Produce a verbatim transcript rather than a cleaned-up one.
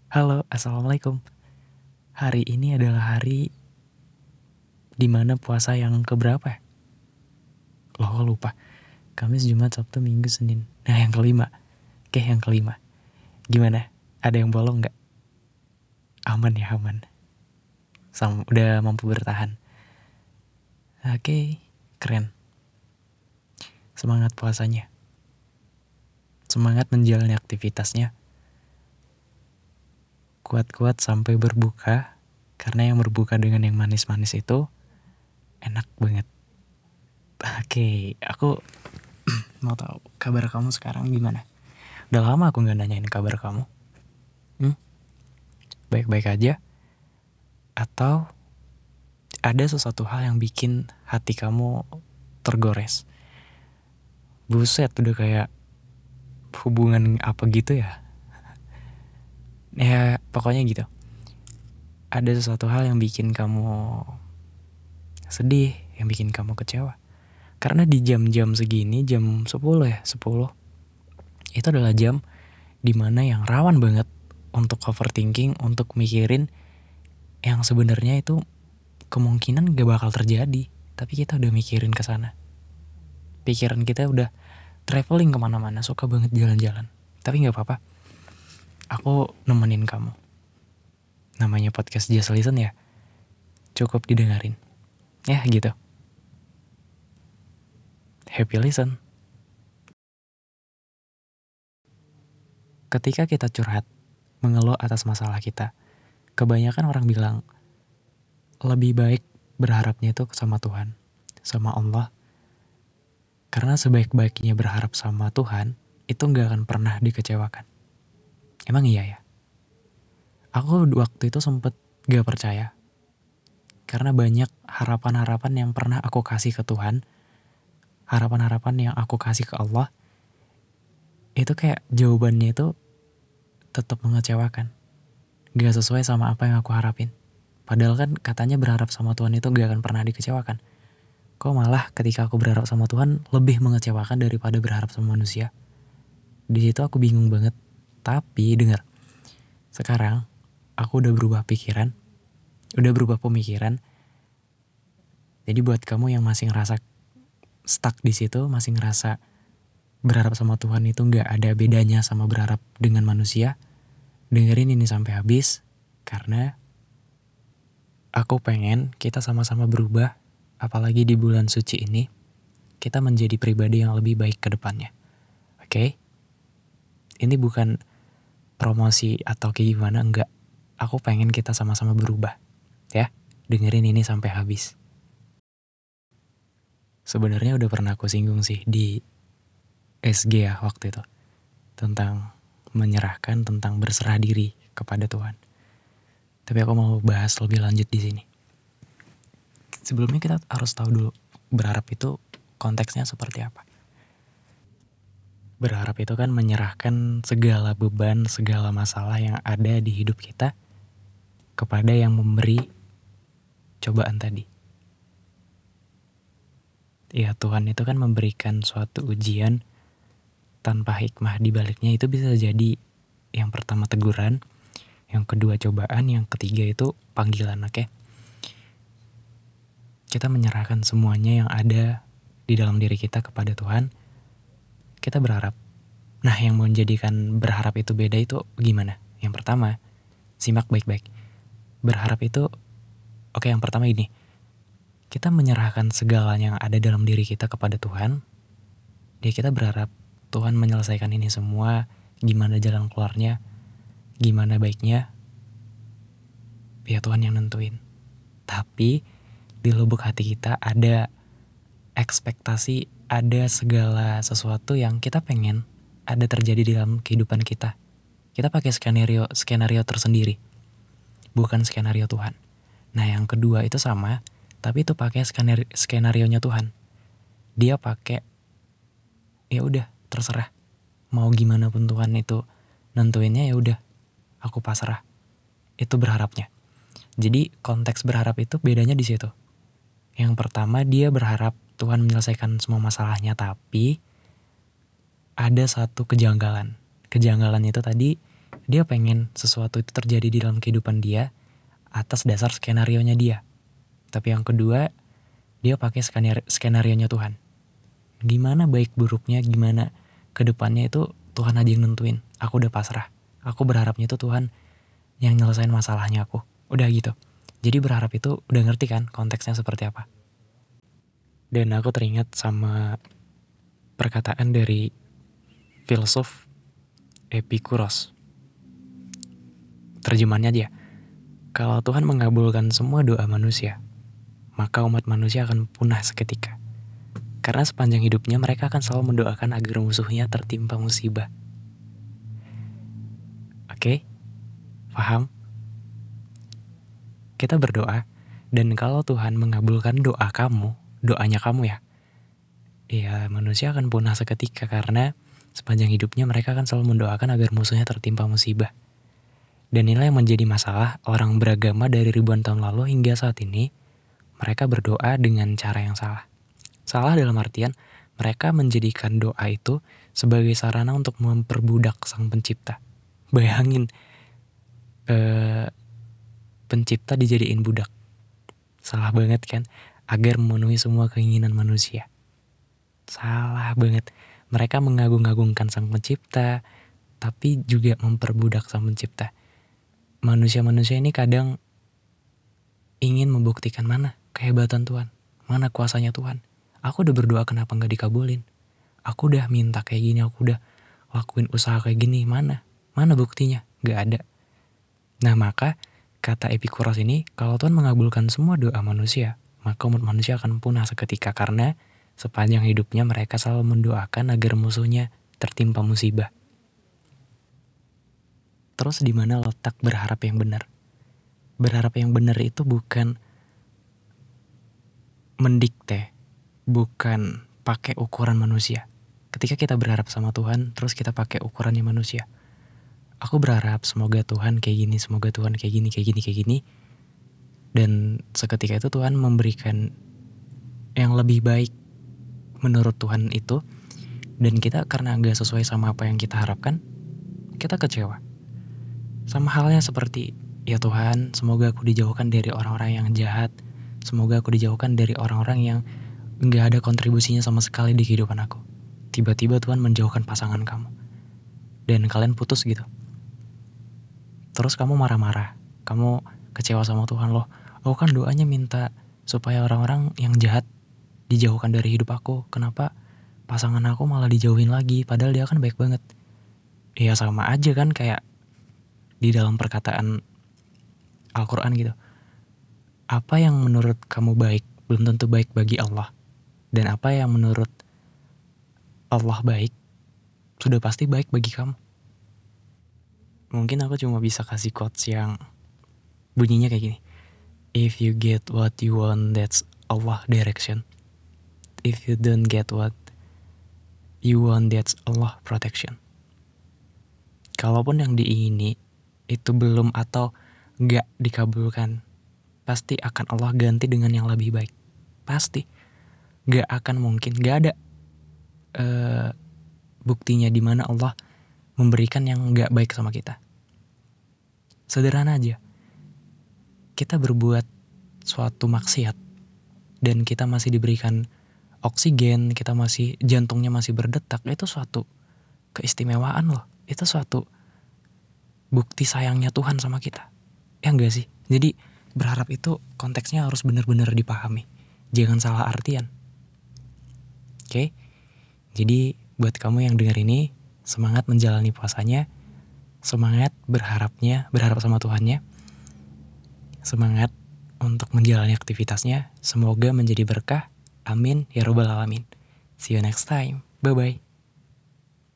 Halo, assalamualaikum. Hari ini adalah hari dimana puasa yang keberapa? Loh, kok lupa. Kamis, Jumat, Sabtu, Minggu, Senin. Nah, yang kelima. Oke, yang kelima. Gimana? Ada yang bolong nggak? Aman ya, aman. Sam, udah mampu bertahan. Oke, keren. Semangat puasanya. Semangat menjalani aktivitasnya. Kuat-kuat sampai berbuka. Karena yang berbuka dengan yang manis-manis itu enak banget. Oke, aku mau tahu kabar kamu sekarang gimana? Udah lama aku nggak nanyain kabar kamu. Hmm? Baik-baik aja? Atau ada sesuatu hal yang bikin hati kamu tergores? Buset, udah kayak hubungan apa gitu ya? Ya, pokoknya gitu. Ada sesuatu hal yang bikin kamu sedih, yang bikin kamu kecewa. Karena di jam-jam segini, jam sepuluh ya, sepuluh itu adalah jam dimana yang rawan banget untuk overthinking, untuk mikirin yang sebenarnya itu kemungkinan gak bakal terjadi, tapi kita udah mikirin ke sana. Pikiran kita udah traveling kemana-mana, suka banget jalan-jalan. Tapi gak apa-apa, aku nemenin kamu. Namanya podcast Just Listen ya, cukup didengarin. Ya gitu. Happy listen. Ketika kita curhat, mengeluh atas masalah kita, kebanyakan orang bilang lebih baik berharapnya itu sama Tuhan, sama Allah. Karena sebaik-baiknya berharap sama Tuhan, itu gak akan pernah dikecewakan. Emang iya ya? Aku waktu itu sempet gak percaya. Karena banyak harapan-harapan yang pernah aku kasih ke Tuhan, harapan-harapan yang aku kasih ke Allah, itu kayak jawabannya itu tetap mengecewakan. Gak sesuai sama apa yang aku harapin. Padahal kan katanya berharap sama Tuhan itu gak akan pernah dikecewakan. Kok malah ketika aku berharap sama Tuhan lebih mengecewakan daripada berharap sama manusia? Di situ aku bingung banget. Tapi dengar, sekarang aku udah berubah pikiran, udah berubah pemikiran. Jadi buat kamu yang masih ngerasa stuck di situ, masih ngerasa berharap sama Tuhan itu nggak ada bedanya sama berharap dengan manusia, dengerin ini sampai habis, karena aku pengen kita sama-sama berubah. Apalagi di bulan suci ini, kita menjadi pribadi yang lebih baik ke depannya. Oke? Okay? Ini bukan promosi atau kayak gimana, enggak. Aku pengen kita sama-sama berubah. Ya, dengerin ini sampai habis. Sebenarnya udah pernah aku singgung sih di S G ya waktu itu. Tentang menyerahkan, tentang berserah diri kepada Tuhan. Tapi aku mau bahas lebih lanjut di sini. Sebelumnya kita harus tahu dulu berharap itu konteksnya seperti apa. Berharap itu kan menyerahkan segala beban, segala masalah yang ada di hidup kita kepada yang memberi cobaan tadi. Ya, Tuhan itu kan memberikan suatu ujian tanpa hikmah di baliknya. Itu bisa jadi yang pertama teguran, yang kedua cobaan, yang ketiga itu panggilan. Oke? Kita menyerahkan semuanya yang ada di dalam diri kita kepada Tuhan. Kita berharap. Nah, yang menjadikan berharap itu beda itu gimana? Yang pertama, simak baik-baik. Berharap itu, oke yang pertama ini, kita menyerahkan segalanya yang ada dalam diri kita kepada Tuhan. Dia kita berharap Tuhan menyelesaikan ini semua, gimana jalan keluarnya, gimana baiknya, ya Tuhan yang nentuin. Tapi di lubuk hati kita ada ekspektasi, ada segala sesuatu yang kita pengen ada terjadi di dalam kehidupan kita. Kita pakai skenario skenario tersendiri, bukan skenario Tuhan. Nah, yang kedua itu sama, tapi itu pakai skenario skenarionya Tuhan. Dia pakai ya udah terserah, mau gimana pun Tuhan itu nentuinnya, ya udah aku pasrah. Itu berharapnya. Jadi konteks berharap itu bedanya di situ. Yang pertama, dia berharap Tuhan menyelesaikan semua masalahnya, tapi ada satu kejanggalan. Kejanggalan itu tadi, Dia pengen sesuatu itu terjadi di dalam kehidupan dia atas dasar skenario-nya dia. Tapi yang kedua, dia pakai skenario skenario-nya Tuhan. Gimana baik buruknya, gimana kedepannya itu Tuhan aja yang nentuin. Aku udah pasrah. Aku berharapnya itu Tuhan yang nyelesain masalahnya aku. Udah gitu. Jadi berharap itu udah ngerti kan konteksnya seperti apa. Dan aku teringat sama perkataan dari filsuf Epikuros. Terjemahannya dia, kalau Tuhan mengabulkan semua doa manusia, maka umat manusia akan punah seketika. Karena sepanjang hidupnya mereka akan selalu mendoakan agar musuhnya tertimpa musibah. Oke? Paham? Kita berdoa, dan kalau Tuhan mengabulkan doa kamu, doanya kamu ya, ya manusia akan punah seketika karena sepanjang hidupnya mereka akan selalu mendoakan agar musuhnya tertimpa musibah. Dan inilah yang menjadi masalah orang beragama dari ribuan tahun lalu hingga saat ini, mereka berdoa dengan cara yang salah. Salah dalam artian, mereka menjadikan doa itu sebagai sarana untuk memperbudak sang pencipta. Bayangin, eh, pencipta dijadiin budak. Salah banget kan? Agar memenuhi semua keinginan manusia. Salah banget. Mereka mengagung-agungkan sang pencipta, tapi juga memperbudak sang pencipta. Manusia-manusia ini kadang ingin membuktikan mana kehebatan Tuhan, mana kuasanya Tuhan. Aku udah berdoa kenapa gak dikabulin. Aku udah minta kayak gini, aku udah lakuin usaha kayak gini, mana? Mana buktinya? Gak ada. Nah maka kata Epikuros ini, kalau Tuhan mengabulkan semua doa manusia, maka umat manusia akan punah seketika karena sepanjang hidupnya mereka selalu mendoakan agar musuhnya tertimpa musibah. Terus di mana letak berharap yang benar? Berharap yang benar itu bukan mendikte, bukan pakai ukuran manusia. Ketika kita berharap sama Tuhan, terus kita pakai ukurannya manusia. Aku berharap semoga Tuhan kayak gini, semoga Tuhan kayak gini, kayak gini, kayak gini. Dan seketika itu Tuhan memberikan yang lebih baik menurut Tuhan itu. Dan kita karena gak sesuai sama apa yang kita harapkan, kita kecewa. Sama halnya seperti, ya Tuhan, semoga aku dijauhkan dari orang-orang yang jahat. Semoga aku dijauhkan dari orang-orang yang gak ada kontribusinya sama sekali di kehidupan aku. Tiba-tiba Tuhan menjauhkan pasangan kamu. Dan kalian putus gitu. Terus kamu marah-marah. Kamu kecewa sama Tuhan loh. Aku kan doanya minta supaya orang-orang yang jahat dijauhkan dari hidup aku. Kenapa pasangan aku malah dijauhin lagi? Padahal dia kan baik banget. Ya sama aja kan kayak di dalam perkataan Al-Quran gitu. Apa yang menurut kamu baik belum tentu baik bagi Allah. Dan apa yang menurut Allah baik sudah pasti baik bagi kamu. Mungkin aku cuma bisa kasih quotes yang bunyinya kayak gini. If you get what you want, that's Allah direction. If you don't get what you want, that's Allah protection. Kalaupun yang diingini itu belum atau gak dikabulkan, pasti akan Allah ganti dengan yang lebih baik. Pasti. Gak akan mungkin, gak ada uh, buktinya di mana Allah memberikan yang gak baik sama kita. Sederhana aja. Kita berbuat suatu maksiat dan kita masih diberikan oksigen, kita masih jantungnya masih berdetak, itu suatu keistimewaan loh. Itu suatu bukti sayangnya Tuhan sama kita. Ya enggak sih? Jadi berharap itu konteksnya harus benar-benar dipahami. Jangan salah artian. Oke? Okay? Jadi buat kamu yang dengar ini, semangat menjalani puasanya. Semangat berharapnya, berharap sama Tuhannya. Semangat untuk menjalani aktivitasnya. Semoga menjadi berkah. Amin ya robbal alamin. See you next time. Bye-bye.